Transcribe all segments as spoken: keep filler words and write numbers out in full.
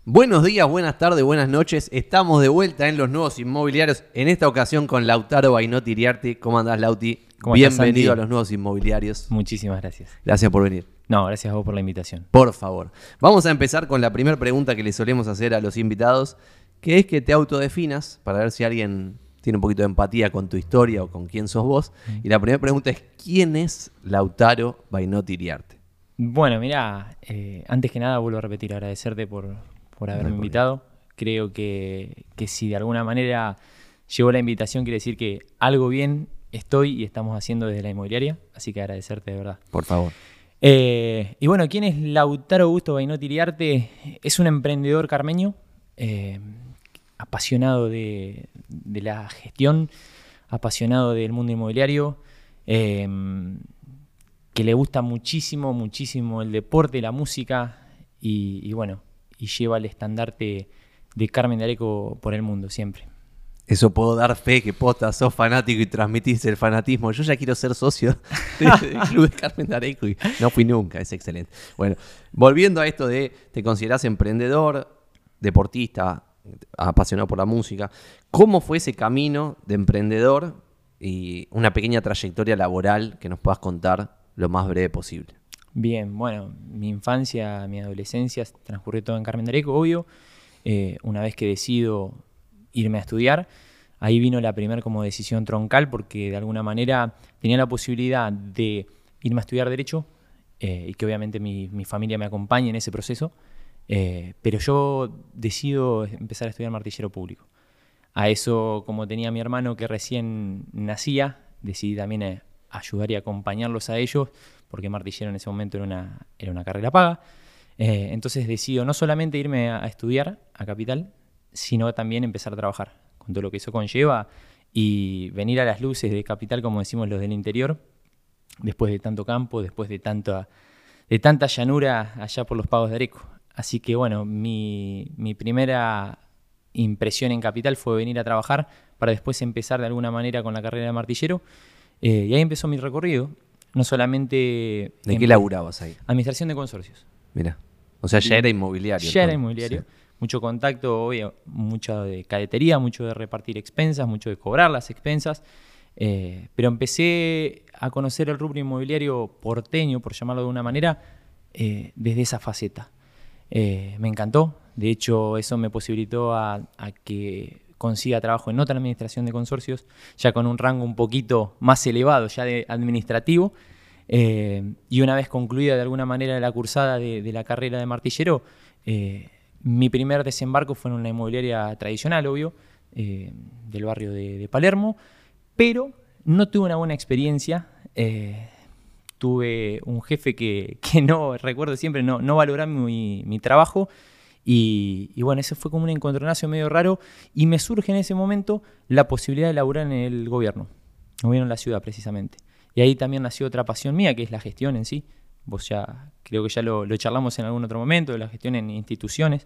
Buenos días, buenas tardes, buenas noches. Estamos de vuelta en Los Nuevos Inmobiliarios. En esta ocasión con Lautaro Bainotti Iriarte. ¿Cómo andás, Lauti? ¿Cómo estás, Bienvenido Santi? a Los Nuevos Inmobiliarios. Muchísimas gracias. Gracias por venir. No, gracias a vos por la invitación. Por favor. Vamos a empezar con la primera pregunta que le solemos hacer a los invitados, que es que te autodefinas para ver si alguien tiene un poquito de empatía con tu historia o con quién sos vos. Mm. Y la primera pregunta es, ¿quién es Lautaro Bainotti Iriarte? Bueno, mirá, eh, antes que nada vuelvo a repetir, agradecerte por, por haberme invitado. Creo que, que si de alguna manera llegó la invitación, quiere decir que algo bien estoy y estamos haciendo desde la inmobiliaria, así que agradecerte de verdad. Por favor. Eh, y bueno, ¿quién es Lautaro Augusto Bainotti Iriarte? Es un emprendedor carmeño, eh, apasionado de, de la gestión, apasionado del mundo inmobiliario, eh, que le gusta muchísimo, muchísimo el deporte, la música y, y bueno, y lleva el estandarte de Carmen de Areco por el mundo siempre. Eso puedo dar fe que posta, sos fanático y transmitís el fanatismo. Yo ya quiero ser socio del Club de Carmen de Areco y no fui nunca, es excelente. Bueno, volviendo a esto de te considerás emprendedor, deportista, apasionado por la música. ¿Cómo fue ese camino de emprendedor y una pequeña trayectoria laboral que nos puedas contar lo más breve posible? Bien, bueno, mi infancia, mi adolescencia transcurrió todo en Carmen de Areco, obvio. Eh, una vez que decido irme a estudiar, ahí vino la primera como decisión troncal porque de alguna manera tenía la posibilidad de irme a estudiar Derecho eh, y que obviamente mi, mi familia me acompañe en ese proceso, eh, pero yo decido empezar a estudiar martillero público. A eso, como tenía mi hermano que recién nacía, decidí también eh, ayudar y acompañarlos a ellos porque martillero en ese momento era una, era una carrera paga. Eh, entonces decido no solamente irme a, a estudiar a Capital, sino también empezar a trabajar con todo lo que eso conlleva y venir a las luces de Capital, como decimos los del interior, después de tanto campo, después de tanta, de tanta llanura allá por los pagos de Areco. Así que bueno, mi, mi primera impresión en Capital fue venir a trabajar para después empezar de alguna manera con la carrera de martillero. Eh, y ahí empezó mi recorrido. No solamente... ¿De qué laburabas ahí? Administración de consorcios. Mira, o sea, ya era inmobiliario. Ya era inmobiliario. Sí. Mucho contacto, obvio, mucho de cadetería, mucho de repartir expensas, mucho de cobrar las expensas. Eh, pero empecé a conocer el rubro inmobiliario porteño, por llamarlo de una manera, eh, desde esa faceta. Eh, me encantó. De hecho, eso me posibilitó a, a que consiga trabajo en otra administración de consorcios, ya con un rango un poquito más elevado, ya de administrativo. Eh, y una vez concluida de alguna manera la cursada de, de la carrera de martillero, eh, mi primer desembarco fue en una inmobiliaria tradicional, obvio, eh, del barrio de, de Palermo, pero no tuve una buena experiencia. Eh, tuve un jefe que, que no, recuerdo siempre, no, no valoraba mi, mi trabajo. Y, y bueno, ese fue como un encontronazo medio raro y me surge en ese momento la posibilidad de laburar en el gobierno, gobierno de la ciudad precisamente. Y ahí también nació otra pasión mía, que es la gestión en sí. Vos ya, creo que ya lo, lo charlamos en algún otro momento, de la gestión en instituciones.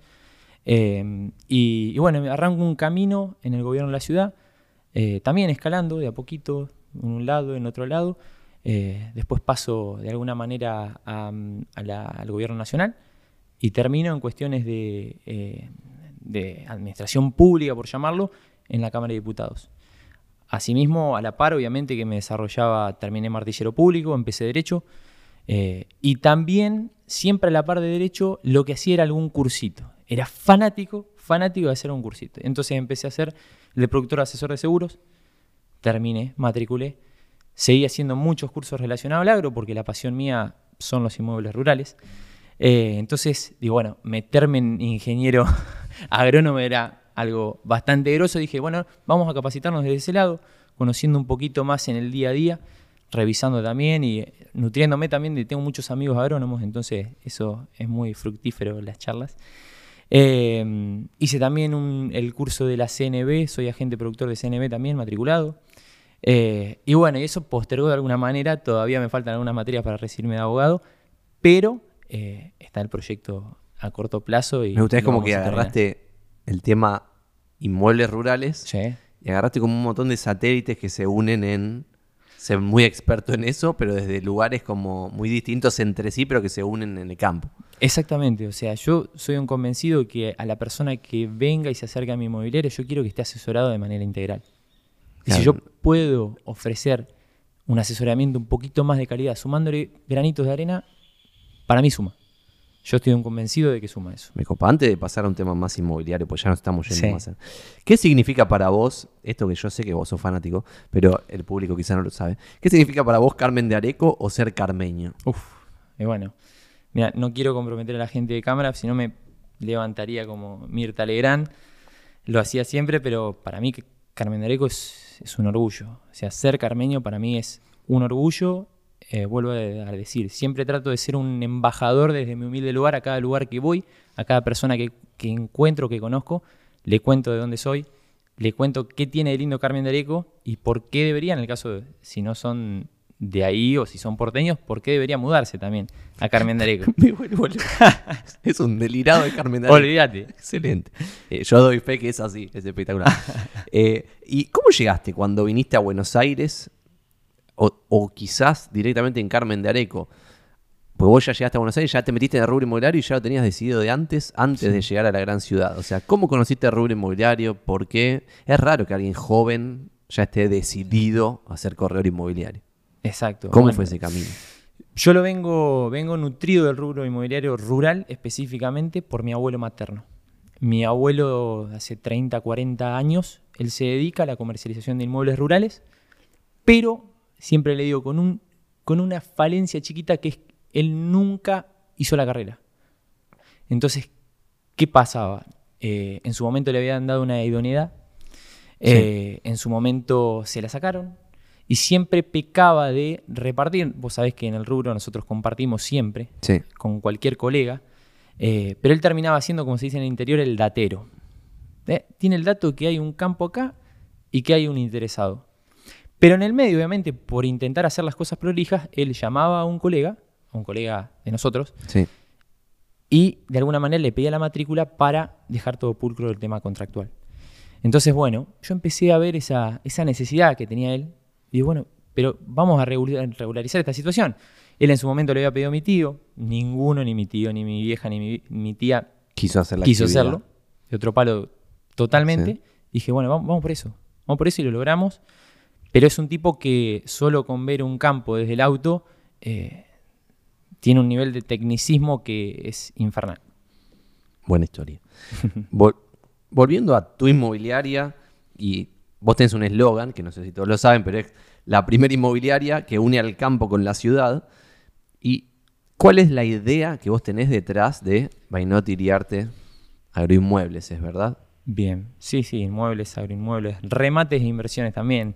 Eh, y, y bueno, arranco un camino en el gobierno de la ciudad, eh, también escalando de a poquito, en un lado, en otro lado. Eh, después paso de alguna manera a, a la, al gobierno nacional. Y termino en cuestiones de, eh, de administración pública, por llamarlo, en la Cámara de Diputados. Asimismo, a la par, obviamente, que me desarrollaba, terminé martillero público, empecé Derecho. Eh, y también, siempre a la par de Derecho, lo que hacía era algún cursito. Era fanático, fanático de hacer un cursito. Entonces empecé a hacer el de productor asesor de seguros. Terminé, matriculé. Seguí haciendo muchos cursos relacionados al agro, porque la pasión mía son los inmuebles rurales. Eh, entonces, digo, bueno, meterme en ingeniero agrónomo era algo bastante groso. Dije, bueno, vamos a capacitarnos desde ese lado, conociendo un poquito más en el día a día, revisando también y nutriéndome también. De, tengo muchos amigos agrónomos, entonces eso es muy fructífero, las charlas. Eh, hice también un, el curso de la C N B, soy agente productor de C N B también, matriculado. Eh, y bueno, y eso postergó de alguna manera, todavía me faltan algunas materias para recibirme de abogado, pero... Eh, está el proyecto a corto plazo. Y me gustaría como que agarraste el tema inmuebles rurales, sí, y agarraste como un montón de satélites que se unen en ser muy experto en eso, pero desde lugares como muy distintos entre sí, pero que se unen en el campo. Exactamente, o sea, yo soy un convencido que a la persona que venga y se acerque a mi inmobiliaria, yo quiero que esté asesorado de manera integral. Y Claro. si yo puedo ofrecer un asesoramiento un poquito más de calidad, sumándole granitos de arena, para mí suma. Yo estoy un convencido de que suma eso. Me copa. Antes de pasar a un tema más inmobiliario, pues ya nos estamos yendo Sí. más. a- ¿Qué significa para vos, esto que yo sé que vos sos fanático, pero el público quizá no lo sabe, ¿qué significa para vos Carmen de Areco o ser carmeño? Uf, y bueno, mira, no quiero comprometer a la gente de cámara, si no me levantaría como Mirta Legrand. Lo hacía siempre, pero para mí que Carmen de Areco es, es un orgullo. O sea, ser carmeño para mí es un orgullo. Eh, vuelvo a decir, siempre trato de ser un embajador desde mi humilde lugar, a cada lugar que voy, a cada persona que, que encuentro, que conozco, le cuento de dónde soy, le cuento qué tiene de lindo Carmen de Areco y por qué debería, en el caso de, si no son de ahí o si son porteños, por qué debería mudarse también a Carmen de Areco. Me vuelvo loco. Es un delirado de Carmen de Areco. Olvídate. Excelente. Eh, yo doy fe que es así, es espectacular. Eh, ¿Y cómo llegaste cuando viniste a Buenos Aires o, o quizás directamente en Carmen de Areco? Porque vos ya llegaste a Buenos Aires, ya te metiste en el rubro inmobiliario y ya lo tenías decidido de antes, antes Sí. de llegar a la gran ciudad. O sea, ¿cómo conociste el rubro inmobiliario? ¿Por qué? Es raro que alguien joven ya esté decidido a ser corredor inmobiliario. Exacto. ¿Cómo Bueno, fue ese camino? Yo lo vengo, vengo nutrido del rubro inmobiliario rural específicamente por mi abuelo materno. Mi abuelo hace treinta, cuarenta años, él se dedica a la comercialización de inmuebles rurales, pero siempre le digo con, un, con una falencia chiquita que es él nunca hizo la carrera. Entonces, ¿qué pasaba? Eh, en su momento le habían dado una idoneidad, eh, en su momento se la sacaron y siempre pecaba de repartir. Vos sabés que en el rubro nosotros compartimos siempre Sí. con cualquier colega, eh, pero él terminaba siendo, como se dice en el interior, el datero. ¿Eh? Tiene el dato que hay un campo acá y que hay un interesado. Pero en el medio, obviamente, por intentar hacer las cosas prolijas, él llamaba a un colega, a un colega de nosotros, Sí. y de alguna manera le pedía la matrícula para dejar todo pulcro del tema contractual. Entonces, bueno, yo empecé a ver esa, esa necesidad que tenía él. Y digo, bueno, pero vamos a regular- regularizar esta situación. Él en su momento le había pedido a mi tío, ninguno, ni mi tío, ni mi vieja, ni mi, mi tía Quiso hacer la quiso actividad. hacerlo. De otro palo totalmente. Sí. Dije, bueno, vamos, vamos por eso. Vamos por eso y lo logramos. Pero es un tipo que solo con ver un campo desde el auto eh, tiene un nivel de tecnicismo que es infernal. Buena historia. Vol- volviendo a tu inmobiliaria, y vos tenés un eslogan, que no sé si todos lo saben, pero es la primera inmobiliaria que une al campo con la ciudad. ¿Y cuál es la idea que vos tenés detrás de Bainotti Iriarte Agroinmuebles, es verdad? Bien, sí, sí, inmuebles, agroinmuebles, remates e inversiones también.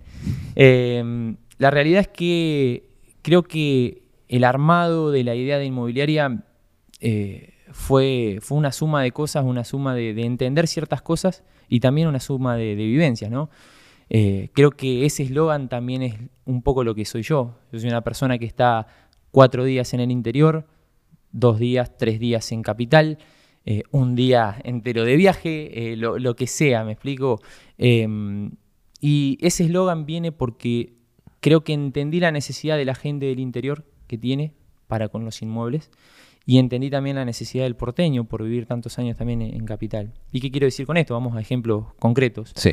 Eh, la realidad es que creo que el armado de la idea de inmobiliaria eh, fue, fue una suma de cosas, una suma de, de entender ciertas cosas y también una suma de, de vivencias, ¿no? Eh, creo que ese eslogan también es un poco lo que soy yo. Yo soy una persona que está cuatro días en el interior, dos días, tres días en capital, eh, un día entero de viaje, eh, lo, lo que sea, ¿me explico? Eh, y ese eslogan viene porque creo que entendí la necesidad de la gente del interior que tiene para con los inmuebles y entendí también la necesidad del porteño por vivir tantos años también en, en capital. ¿Y qué quiero decir con esto? Vamos a ejemplos concretos. Sí.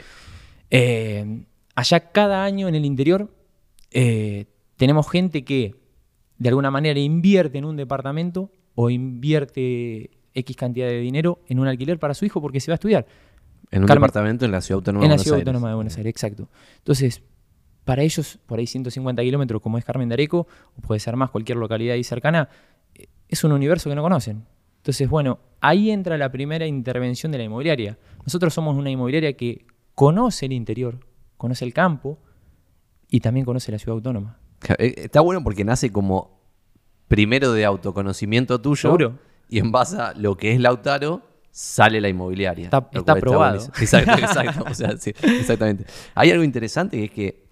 Eh, allá cada año en el interior eh, tenemos gente que de alguna manera invierte en un departamento o invierte X cantidad de dinero en un alquiler para su hijo porque se va a estudiar. En un Carmen- departamento en la ciudad autónoma en de la Buenos ciudad Aires. autónoma de Buenos Aires, exacto. Entonces, para ellos, por ahí ciento cincuenta kilómetros, como es Carmen de Areco, o puede ser más cualquier localidad ahí cercana, eh, es un universo que no conocen. Entonces, bueno, ahí entra la primera intervención de la inmobiliaria. Nosotros somos una inmobiliaria que conoce el interior, conoce el campo y también conoce la ciudad autónoma. Eh, Está bueno porque nace como primero de autoconocimiento tuyo. ¿Seguro? Y en base a lo que es Lautaro, sale la inmobiliaria. Está- Lo está cual aprobado. buenísimo. Exacto, exacto. O sea, sí, exactamente. Hay algo interesante que es que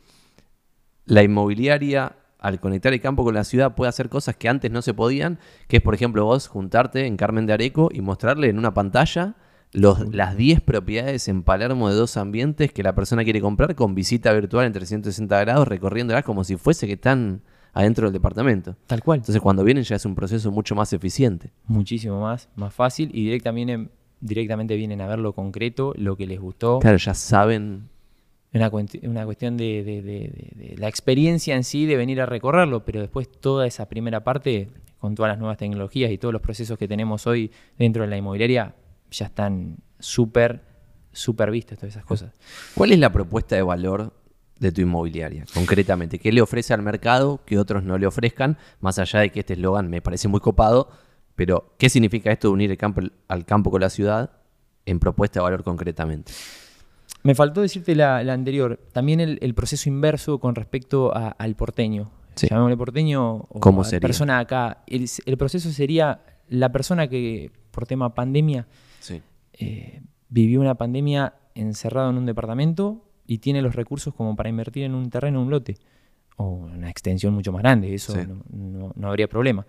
la inmobiliaria, al conectar el campo con la ciudad, puede hacer cosas que antes no se podían, que es, por ejemplo, vos juntarte en Carmen de Areco y mostrarle en una pantalla los, las diez propiedades en Palermo de dos ambientes que la persona quiere comprar con visita virtual en trescientos sesenta grados, recorriéndolas como si fuese que están adentro del departamento. Tal cual. Entonces cuando vienen ya es un proceso mucho más eficiente. Muchísimo más, más fácil y directamente, directamente vienen a ver lo concreto, lo que les gustó. Claro, ya saben. Una, una cuestión de, de, de, de, de la experiencia en sí, de venir a recorrerlo, pero después toda esa primera parte, con todas las nuevas tecnologías y todos los procesos que tenemos hoy dentro de la inmobiliaria, ya están súper, súper vistos todas esas cosas. ¿Cuál es la propuesta de valor de tu inmobiliaria, concretamente? ¿Qué le ofrece al mercado que otros no le ofrezcan? Más allá de que este eslogan me parece muy copado, pero ¿qué significa esto de unir el campo al campo con la ciudad en propuesta de valor concretamente? Me faltó decirte la, la anterior, también el, el proceso inverso con respecto a, al porteño. Sí. Llamémosle porteño o ¿Cómo a sería? Persona acá. El, el proceso sería la persona que, por tema pandemia, sí. eh, vivió una pandemia encerrado en un departamento y tiene los recursos como para invertir en un terreno, un lote, o una extensión mucho más grande, eso sí. no, no, no habría problema.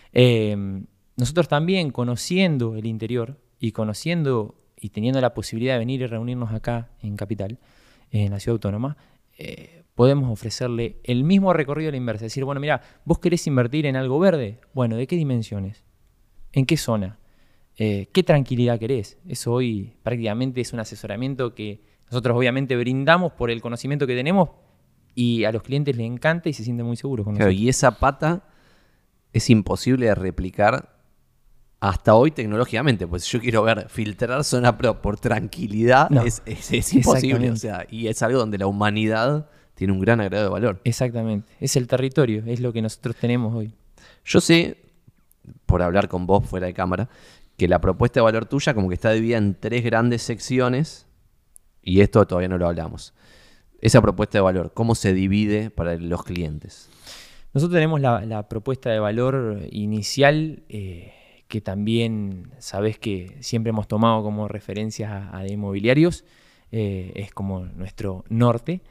Eh, nosotros también, conociendo el interior y conociendo y teniendo la posibilidad de venir y reunirnos acá en Capital, en la ciudad autónoma, eh, podemos ofrecerle el mismo recorrido a la inversa. Es decir, bueno, mira, vos querés invertir en algo verde, bueno, ¿de qué dimensiones? ¿En qué zona? Eh, ¿Qué tranquilidad querés? Eso hoy prácticamente es un asesoramiento que nosotros obviamente brindamos por el conocimiento que tenemos y a los clientes les encanta y se sienten muy seguros con claro, nosotros. Y esa pata es imposible de replicar hasta hoy tecnológicamente, pues si yo quiero ver filtrar zona pro por tranquilidad, no, es, es, es imposible. O sea, y es algo donde la humanidad tiene un gran agregado de valor. Exactamente. Es el territorio, es lo que nosotros tenemos hoy. Yo sé, por hablar con vos fuera de cámara, que la propuesta de valor tuya como que está dividida en tres grandes secciones y esto todavía no lo hablamos. Esa propuesta de valor, ¿cómo se divide para los clientes? Nosotros tenemos la, la propuesta de valor inicial, eh, que también sabés que siempre hemos tomado como referencias a, a de inmobiliarios, eh, es como nuestro norte,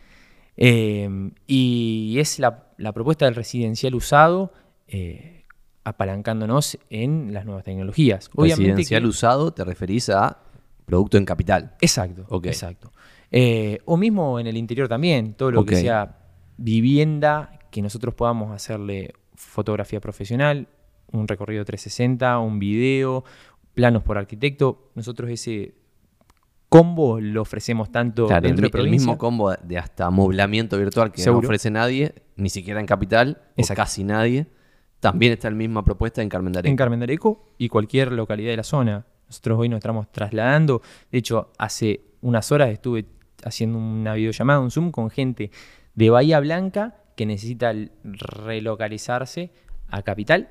eh, y es la, la propuesta del residencial usado, eh, apalancándonos en las nuevas tecnologías. Obviamente residencial que, usado te referís a producto en capital. Exacto, okay. exacto. Eh, o mismo en el interior también, todo lo okay. que sea vivienda, que nosotros podamos hacerle fotografía profesional, un recorrido trescientos sesenta, un video, planos por arquitecto. Nosotros ese combo lo ofrecemos tanto claro, dentro el, de provincia. El mismo combo de hasta amoblamiento virtual que ¿seguro? No ofrece nadie, ni siquiera en Capital, o casi nadie. También está la misma propuesta en Carmen de Areco. En Carmen de Areco y cualquier localidad de la zona. Nosotros hoy nos estamos trasladando. De hecho, hace unas horas estuve haciendo una videollamada, un Zoom, con gente de Bahía Blanca que necesita relocalizarse a Capital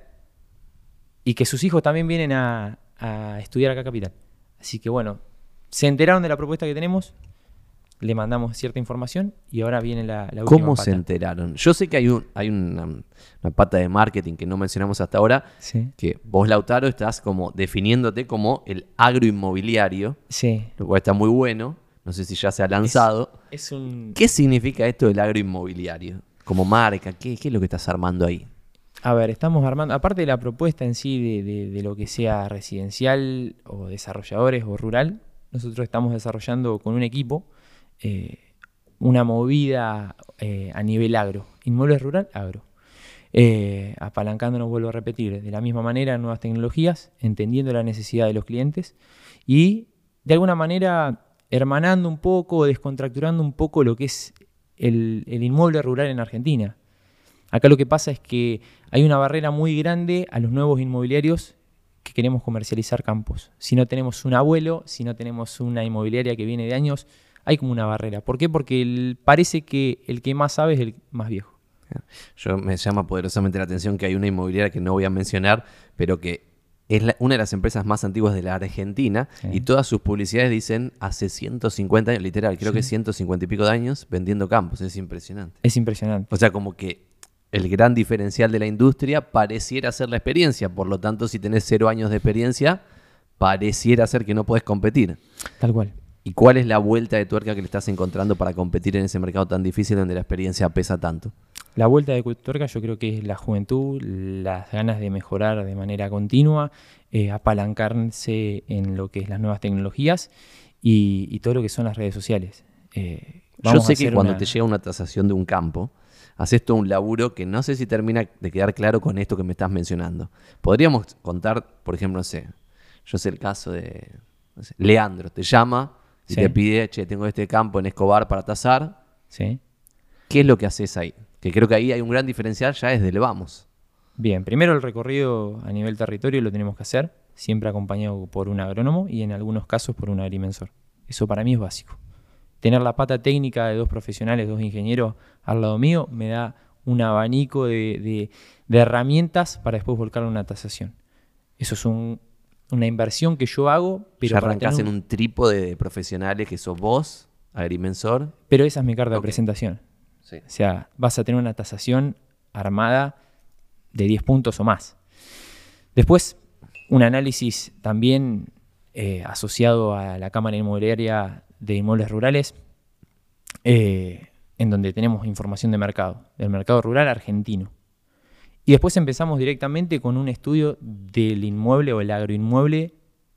y que sus hijos también vienen a, a estudiar acá a Capital. Así que bueno, se enteraron de la propuesta que tenemos, le mandamos cierta información y ahora viene la, la última ¿Cómo pata. se enteraron? Yo sé que hay, un, hay una, una pata de marketing que no mencionamos hasta ahora, sí. que vos, Lautaro, estás como definiéndote como el agroinmobiliario, sí. lo cual está muy bueno. No sé si ya se ha lanzado. Es, es un... ¿Qué significa esto del agroinmobiliario? Como marca, ¿qué, qué es lo que estás armando ahí? A ver, estamos armando, aparte de la propuesta en sí de, de, de lo que sea residencial o desarrolladores o rural, nosotros estamos desarrollando con un equipo eh, una movida eh, a nivel agro, inmuebles rural, agro. Eh, apalancándonos, vuelvo a repetir, de la misma manera nuevas tecnologías, entendiendo la necesidad de los clientes y de alguna manera hermanando un poco, descontracturando un poco lo que es el, el inmueble rural en Argentina. Acá lo que pasa es que hay una barrera muy grande a los nuevos inmobiliarios que queremos comercializar campos. Si no tenemos un abuelo, si no tenemos una inmobiliaria que viene de años, hay como una barrera. ¿Por qué? Porque el, parece que el que más sabe es el más viejo. Yo me llama poderosamente la atención que hay una inmobiliaria que no voy a mencionar, pero que es la, una de las empresas más antiguas de la Argentina, sí. Y todas sus publicidades dicen hace ciento cincuenta años, literal, creo sí. que ciento cincuenta y pico de años vendiendo campos. Es impresionante. Es impresionante. O sea, como que el gran diferencial de la industria pareciera ser la experiencia. Por lo tanto, si tenés cero años de experiencia, pareciera ser que no podés competir. Tal cual. ¿Y cuál es la vuelta de tuerca que le estás encontrando para competir en ese mercado tan difícil donde la experiencia pesa tanto? La vuelta de tuerca yo creo que es la juventud, las ganas de mejorar de manera continua, eh, apalancarse en lo que es las nuevas tecnologías y, y todo lo que son las redes sociales. Eh, yo sé que cuando una... te llega una tasación de un campo, haces todo un laburo que no sé si termina de quedar claro con esto que me estás mencionando. Podríamos contar, por ejemplo, no sé, yo sé el caso de no sé, Leandro, te llama y Sí. te pide, che, tengo este campo en Escobar para tasar. ¿Sí? ¿Qué es lo que haces ahí? Que creo que ahí hay un gran diferencial ya desde el vamos. Bien, primero el recorrido a nivel territorio lo tenemos que hacer, siempre acompañado por un agrónomo y en algunos casos por un agrimensor. Eso para mí es básico. Tener la pata técnica de dos profesionales, dos ingenieros al lado mío, me da un abanico de, de- de herramientas para después volcarlo a una tasación. Eso es un- una inversión que yo hago, pero, ya para arrancás tener en un- un trípode de profesionales que sos vos, agrimensor. pero esa es mi carta de Ok. presentación. Sí. O sea, vas a tener una tasación armada de diez puntos o más. Después, un análisis también eh, asociado a la Cámara Inmobiliaria de Inmuebles Rurales, eh, en donde tenemos información de mercado, del mercado rural argentino. Y después empezamos directamente con un estudio del inmueble o el agroinmueble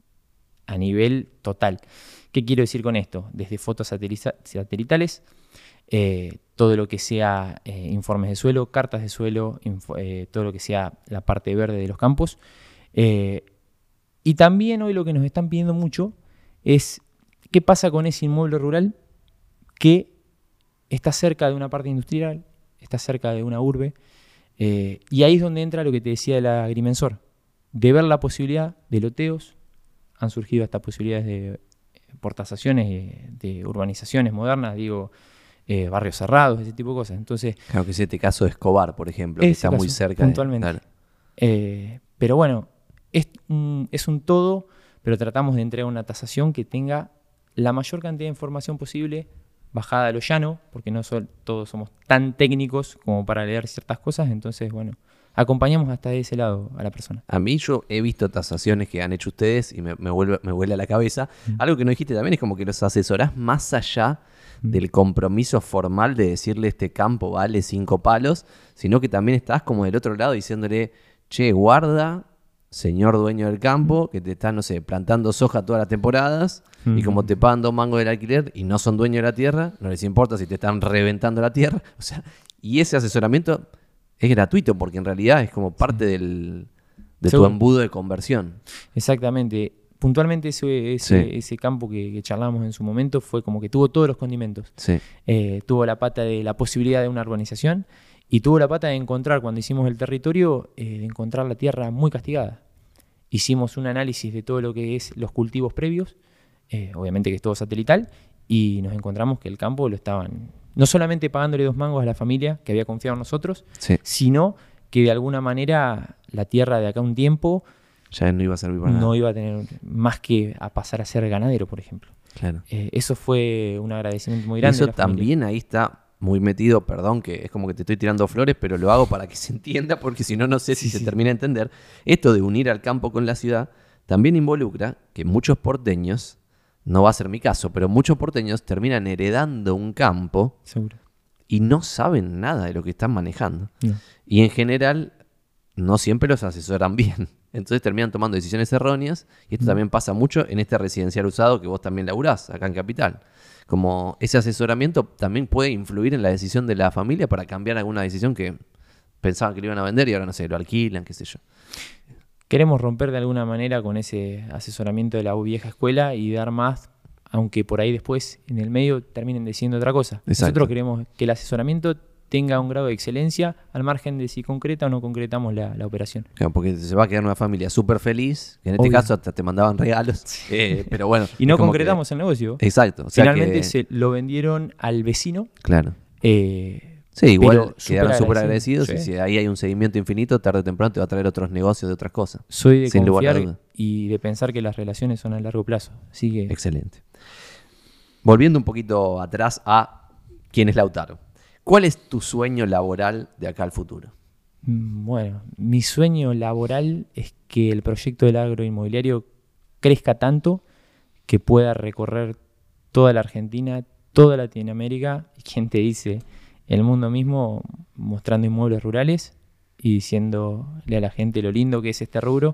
a nivel total. ¿Qué quiero decir con esto? Desde fotos sateliza- satelitales, eh, todo lo que sea eh, informes de suelo, cartas de suelo, info- eh, todo lo que sea la parte verde de los campos. Eh, y también hoy lo que nos están pidiendo mucho es qué pasa con ese inmueble rural que está cerca de una parte industrial, está cerca de una urbe, eh, y ahí es donde entra lo que te decía del agrimensor, de ver la posibilidad de loteos. Han surgido hasta posibilidades de por tasaciones eh, de urbanizaciones modernas, digo, eh, barrios cerrados, ese tipo de cosas. Entonces, Claro que es este caso de Escobar, por ejemplo, que ese está muy caso, cerca. de- puntualmente. claro. Eh, pero bueno, es un, es un todo, pero tratamos de entregar una tasación que tenga la mayor cantidad de información posible, bajada a lo llano, porque no sol- todos somos tan técnicos como para leer ciertas cosas. Entonces, bueno, acompañamos hasta de ese lado a la persona. A mí yo he visto tasaciones que han hecho ustedes y me, me vuelve, me vuela la cabeza. Mm. Algo que no dijiste también es como que los asesorás más allá Mm. del compromiso formal de decirle este campo vale cinco palos, sino que también estás como del otro lado diciéndole, che, guarda, señor dueño del campo, que te están, no sé, plantando soja todas las temporadas y como te pagan dos mangos del alquiler y no son dueños de la tierra, no les importa si te están reventando la tierra. O sea, y ese asesoramiento es gratuito porque en realidad es como parte del, de tu Seguro. embudo de conversión. Exactamente. Puntualmente ese, ese, Sí. ese campo que, que charlamos en su momento fue como que tuvo todos los condimentos. Sí. Eh, tuvo la pata de la posibilidad de una urbanización y tuvo la pata de encontrar, cuando hicimos el territorio, eh, de encontrar la tierra muy castigada. Hicimos un análisis de todo lo que es los cultivos previos, eh, obviamente que es todo satelital, y nos encontramos que el campo lo estaban no solamente pagándole dos mangos a la familia que había confiado en nosotros, Sí. sino que de alguna manera la tierra de acá a un tiempo Ya no iba a servir para no nada. iba a tener más que a pasar a ser ganadero, por ejemplo. Claro. Eh, eso fue un agradecimiento muy grande. Eso de la familia. también ahí está muy metido, perdón, que es como que te estoy tirando flores, pero lo hago para que se entienda, porque si no, no sé si Sí, se sí. termina de entender. Esto de unir al campo con la ciudad también involucra que muchos porteños, no va a ser mi caso, pero muchos porteños terminan heredando un campo Seguro. y no saben nada de lo que están manejando. No. Y en general, no siempre los asesoran bien. Entonces terminan tomando decisiones erróneas. Y esto también pasa mucho en este residencial usado que vos también laburás acá en Capital. Como ese asesoramiento también puede influir en la decisión de la familia para cambiar alguna decisión que pensaban que lo iban a vender y ahora no sé, lo alquilan, qué sé yo. Queremos romper de alguna manera con ese asesoramiento de la vieja escuela y dar más, aunque por ahí después en el medio terminen diciendo otra cosa. Exacto. Nosotros queremos que el asesoramiento tenga un grado de excelencia al margen de si concreta o no concretamos la, la operación. Claro, porque se va a quedar una familia súper feliz, que en este Obvio. caso hasta te mandaban regalos. Eh, pero bueno. Y no es como concretamos el negocio. que- exacto. O sea Finalmente que- se lo vendieron al vecino. Claro. eh, Sí, igual pero quedaron súper agradecidos. agradecidos Sí. y si ahí hay un seguimiento infinito, tarde o temprano te va a traer otros negocios de otras cosas. Soy de Sin lugar a confiar duda. y de pensar que las relaciones son a largo plazo. Así que Excelente. Volviendo un poquito atrás a quién es Lautaro. ¿Cuál es tu sueño laboral de acá al futuro? Mm, Bueno, mi sueño laboral es que el proyecto del agroinmobiliario crezca tanto que pueda recorrer toda la Argentina, toda Latinoamérica, y quien te dice, el mundo mismo, mostrando inmuebles rurales y diciéndole a la gente lo lindo que es este rubro.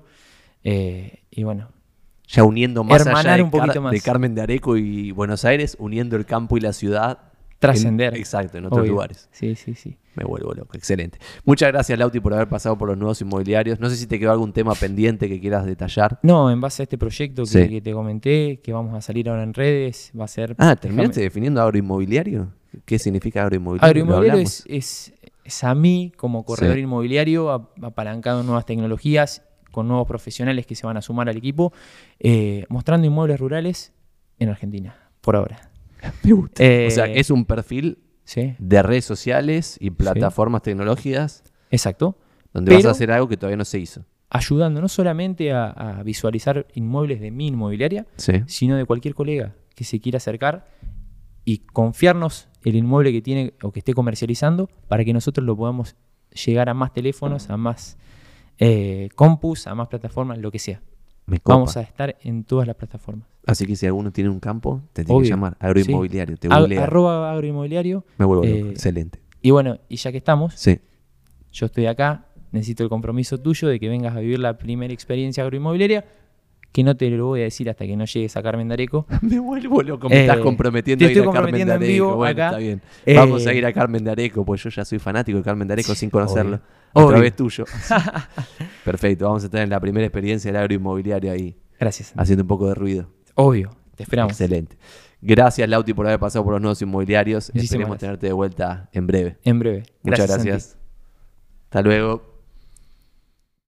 Eh, y bueno, Ya uniendo más allá Hermanar de, un poquito Car- más. de Carmen de Areco y Buenos Aires, uniendo el campo y la ciudad. trascender. en- Exacto, en otros obvio. lugares. Sí, sí, sí. Me vuelvo loco, excelente. Muchas gracias, Lauti, por haber pasado por los nuevos inmobiliarios. No sé si te quedó algún tema pendiente que quieras detallar. No, en base a este proyecto que, Sí. que te comenté, que vamos a salir ahora en redes, va a ser... Ah, ¿terminaste déjame- definiendo agroinmobiliario? ¿Qué significa agroinmobiliario? ¿Lo Agroinmobiliario hablamos? es, es, es a mí, como corredor Sí. inmobiliario, ap- apalancado en nuevas tecnologías, con nuevos profesionales que se van a sumar al equipo, eh, mostrando inmuebles rurales en Argentina, por ahora. Me gusta. Eh, O sea, es un perfil Sí, de redes sociales y plataformas tecnológicas exacto. donde vas Pero- a hacer algo que todavía no se hizo. Ayudando no solamente a, a visualizar inmuebles de mi inmobiliaria, Sí. sino de cualquier colega que se quiera acercar y confiarnos el inmueble que tiene o que esté comercializando para que nosotros lo podamos llegar a más teléfonos, a más eh, compus, a más plataformas, lo que sea. Me copa. Vamos a estar en todas las plataformas. Así que si alguno tiene un campo, te tiene que Obvio. llamar agroinmobiliario. Te Ag- googlea. arroba agroinmobiliario. Me vuelvo loco. eh, Excelente. Y bueno, y ya que estamos, Sí. yo estoy acá, necesito el compromiso tuyo de que vengas a vivir la primera experiencia agroinmobiliaria, que no te lo voy a decir hasta que no llegues a Carmen de Areco. Me vuelvo loco. Me Eh, estás comprometiendo te a ir estoy a Carmen de comprometiendo en Areco. vivo Bueno, acá. está bien. Eh, Vamos a ir a Carmen de Areco, pues yo ya soy fanático de Carmen de Areco sin conocerlo. A Obvio. través tuyo. Perfecto. Vamos a estar en la primera experiencia del agroinmobiliario ahí, Gracias. haciendo un poco de ruido. Obvio, te esperamos. Excelente. Gracias, Lauti, por haber pasado por los nuevos inmobiliarios. Muchísimas Esperemos gracias. tenerte de vuelta en breve. En breve. Muchas Santi. gracias. Hasta luego.